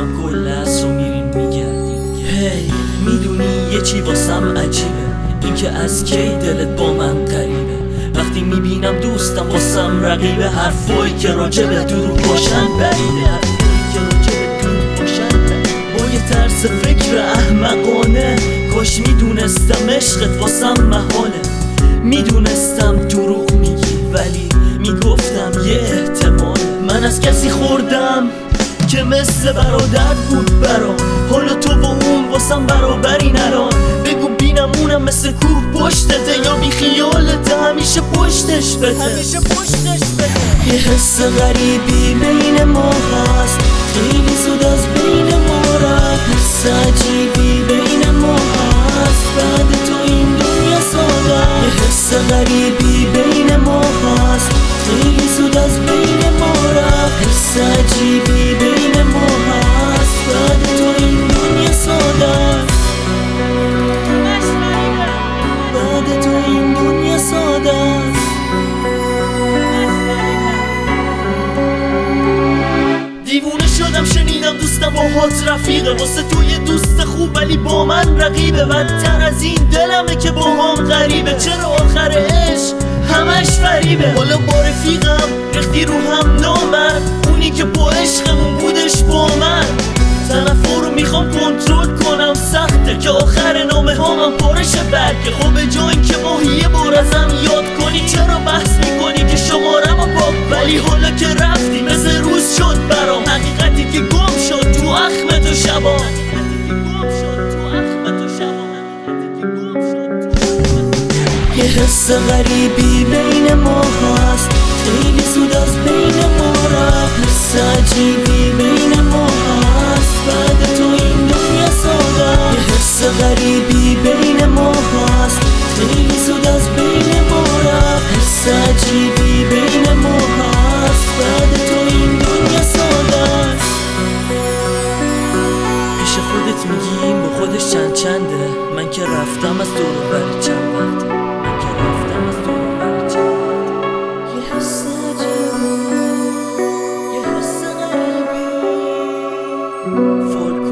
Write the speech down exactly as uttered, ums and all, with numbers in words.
هم کل عصر رو میرین میگردین. هی میدونی یه چی واسم عجیبه، این که از کی دلت با من قریبه. وقتی میبینم دوستم واسم رقیبه، حرفایی که راجبه دروغ باشن بعیده، حرفایی که راجبه دروغ باشن بعیده. با یه طرز فکر احمقانه کاش میدونستم عشقت واسم محاله. میدونستم دروغ میگی ولی میگفتم یه احتمال. من از کسی خوردم که مثل برادر بود برام، حالا تو و اون واسم برابری نران. بگو بینم اونم مثل کوه پشتته یا بی خیالته همیشه پشتش بده، همیشه پشتش بده. یه حس غریبی بین ما هست، خیلی زود از بین ما رفت. حس عجیبی بین ما هست، بعد تو این دنیا ساده. یه حس غریبی بین ما هست، خیلی زود از بین ما رفت. حس عجیبی بین ما هست، بعد تو این دنیا ساده. بعد تو این دنیا ساده. دیوونه شدم شنیدم دوستم باهات رفیقه، واسه تو یه دوست خوب ولی با من رقیبه. بدتر از این دلمه که با هم غریبه، چرا آخر عشق همش فریبه. حالا با رفیقم ریختی رو هم نامرد، اونی که با عشقمون بودش با من. طرفا رو میخوام کنترل کنم سخته که آخر نامه ها هم پارش برگه. خب به جای که ماهی یه بار ازم یاد کنی، چرا بحث میکنی که شمارم و پاک. ولی حالا که رفتی مثل روز شد برام، حقیقتی که گم شد تو اخم تو شبا. یه حس غریبی بین ما هست، خیلی زود از بین ما رفت. حس عجیبی بین ما هست، بعد تو این دنیا ساده. یه حس غریبی بین ما هست، خیلی زود از بین ما رفت. حس عجیبی بین ما هست، بعد تو این دنیا ساده. پیش خودت میگیم با خودش چند چنده، من که رفتم از دور و بر چند وقته. For